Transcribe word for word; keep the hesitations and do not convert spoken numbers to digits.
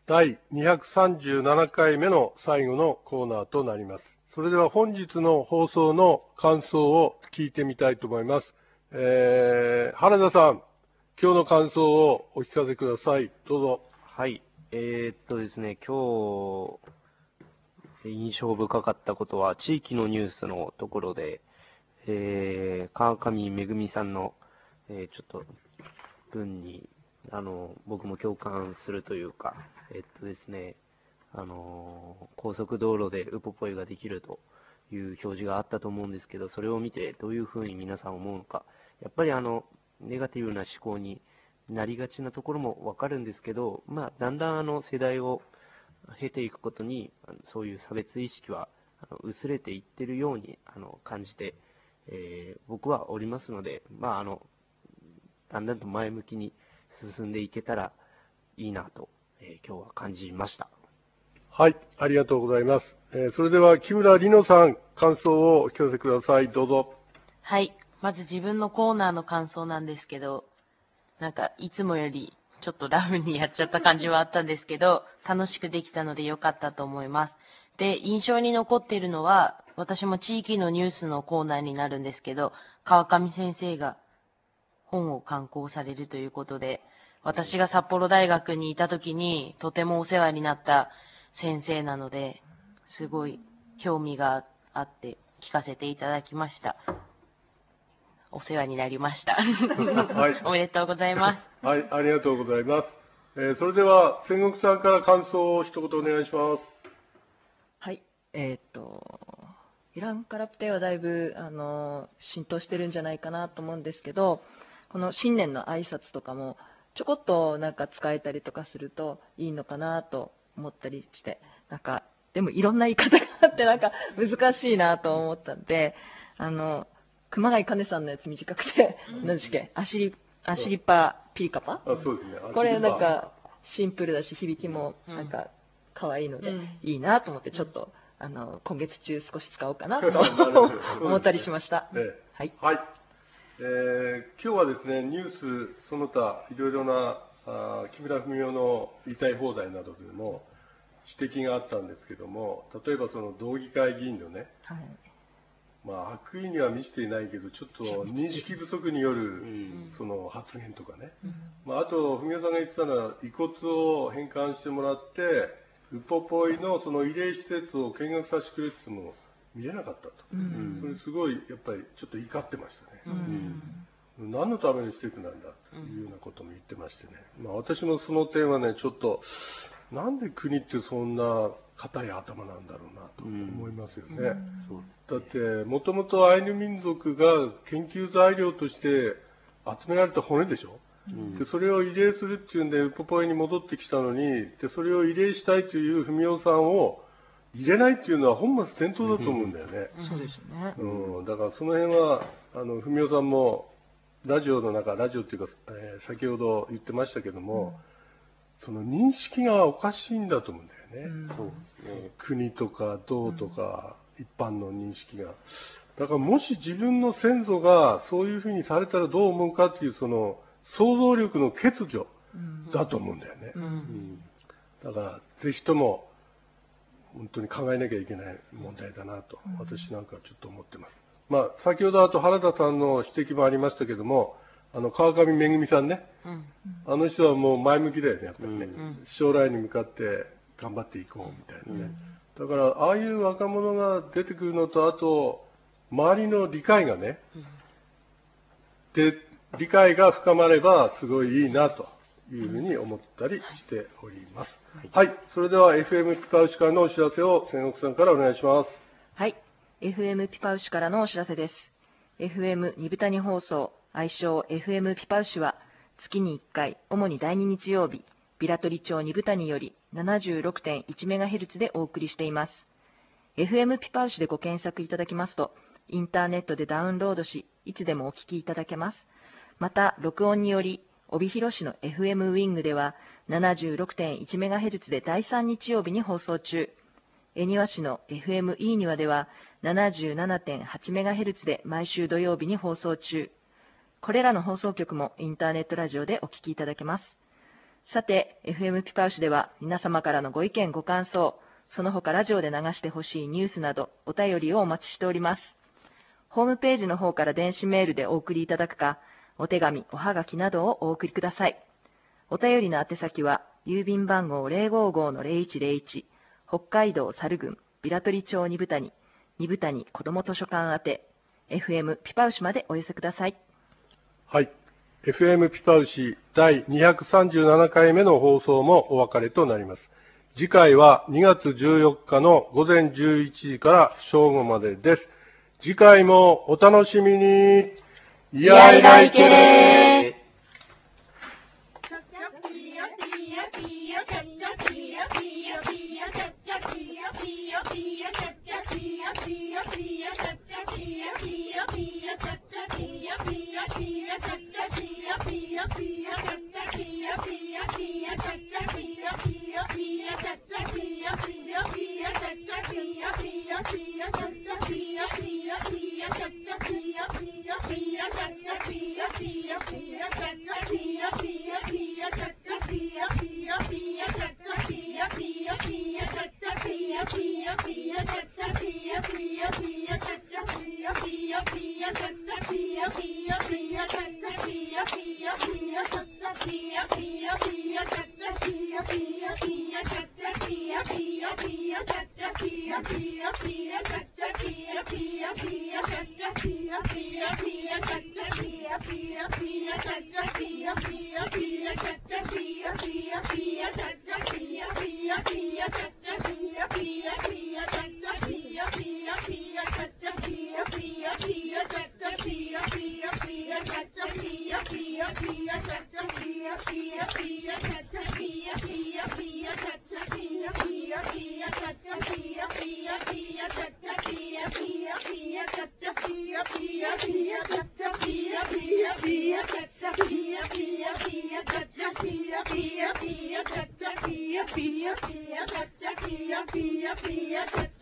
だいにひゃくさんじゅうななかいめの最後のコーナーとなります。それでは本日の放送の感想を聞いてみたいと思います。えー、原田さん、今日の感想をお聞かせください。どうぞ。 はい。えー、っとですね、今日、印象深かったことは、地域のニュースのところで、えー、川上めぐみさんの、えー、ちょっと、文に、あの、僕も共感するというか、えっとですね、あの、高速道路でウポポイができるという表示があったと思うんですけど、それを見てどういうふうに皆さん思うのか、やっぱりあの、ネガティブな思考になりがちなところもわかるんですけど、まあ、だんだんあの、世代を経ていくことに、そういう差別意識はあの薄れていってるようにあの感じて、えー、僕はおりますので、まあ、あの、だんだんと前向きに進んでいけたらいいなと、えー、今日は感じました。 はい、ありがとうございます。えー、それでは木村里乃さん、感想をお聞かせください。どうぞ。 はい。まず自分のコーナーの感想なんですけど、なんかいつもよりちょっとラフにやっちゃった感じはあったんですけど、楽しくできたので良かったと思います。で、印象に残っているのは、私も地域のニュースのコーナーになるんですけど、川上先生が本を刊行されるということで、私が札幌大学にいた時にとてもお世話になった先生なので、すごい興味があって聞かせていただきました。お世話になりました。はい、おめでとうございます。 はい、ありがとうございます。えー、それでは仙国さんから感想を一言お願いします。 はい、えー、っとイランカラプテはだいぶあの浸透してるんじゃないかなと思うんですけど、この新年の挨拶とかもちょこっとなんか使えたりとかするといいのかなと思ったりして、なんかでもいろんな言い方があってなんか難しいなと思ったんで、あの熊谷兼さんのやつ短くて、うん、何でしたっけ、アシリアシリパピリカパ、 あ、そうですね、 これなんかシンプルだし響きもなんか可愛いので、うん、いいなと思ってちょっと、あの今月中少し使おうかなと思ったりしました。 ね、はい、はい、えー、今日はですね、ニュースその他いろいろなあ木村文雄の言いたい放題などでも指摘があったんですけども、例えばその道議会議員のね、はい、まあ、悪意には満ちていないけど、ちょっと認識不足によるその発言とかね、うん、まあ、あと、文雄さんが言ってたのは、遺骨を返還してもらって、ウポポイのその慰霊施設を見学させてくれって言っても見れなかったと、うん、それすごいやっぱりちょっと怒ってましたね、うん、何のための施設なんだというようなことも言ってましてね、まあ、私もその点はね、ちょっと、なんで国ってそんな硬い頭なんだろうなと思いますよね。うん、だって、もともとアイヌ民族が研究材料として集められた骨でしょ。うん、でそれを慰霊するっていうんで、ウポポイに戻ってきたのに、でそれを慰霊したいという文雄さんを入れないっていうのは本末転倒だと思うんだよね。 そうですね。 うん、だからその辺は、あの文雄さんもラジオの中、ラジオっていうか、えー、先ほど言ってましたけども、うん、その認識がおかしいんだと思うんだよね。うん、そうですね。国とか道とか、一般の認識が。だからもし自分の先祖がそういうふうにされたらどう思うかっていう、その想像力の欠如だと思うんだよね。うんうん、だからぜひとも本当に考えなきゃいけない問題だなと、私なんかはちょっと思ってます。まあ、先ほどあと原田さんの指摘もありましたけども、あの川上めぐみさんね、うん、あの人はもう前向きだよね、やっぱりね、うん、将来に向かって頑張っていこうみたいなね、うん、だからああいう若者が出てくるのと、あと周りの理解がね、で理解が深まればすごいいいなというふうに思ったりしております。はい、はい、それでは エフエム ピパウシからのお知らせを仙国さんからお願いします。 はい、エフエム ピパウシからのお知らせです。エフエム 二部谷放送、愛称 エフエム ピパウシは月にいっかい、主にだいに日曜日、ビラトリ町二部谷より ななじゅうろくてんいちメガヘルツ でお送りしています。エフエム ピパウシでご検索いただきますと、インターネットでダウンロードし、いつでもお聞きいただけます。また、録音により、帯広市の エフエム ウィングでは ななじゅうろくてんいちメガヘルツ でだいさん日曜日に放送中。恵庭市の エフエム イーニワでは ななじゅうななてんはちメガヘルツ で毎週土曜日に放送中。これらの放送局もインターネットラジオでお聞きいただけます。 さて、エフエム ピパウシでは皆様からのご意見ご感想、その他ラジオで流してほしいニュースなどお便りをお待ちしております。ホームページの方から電子メールでお送りいただくか、お手紙、おはがきなどをお送りください。お便りの宛先は、郵便番号 ゼロごーごーのゼロいちゼロいち、北海道猿郡平取町二部谷、二部谷子ども図書館宛て、エフエム ピパウシまでお寄せください。 はい。エフエム ピパウシだいにひゃくさんじゅうななかいめの放送もお別れとなります。次回はにがつじゅうよっかのごぜんじゅういちじから正午までです。次回もお楽しみに。 いやいらいけれー。 Pia, pia, pia, pia, pia, pia, pia, pia, pia, pia,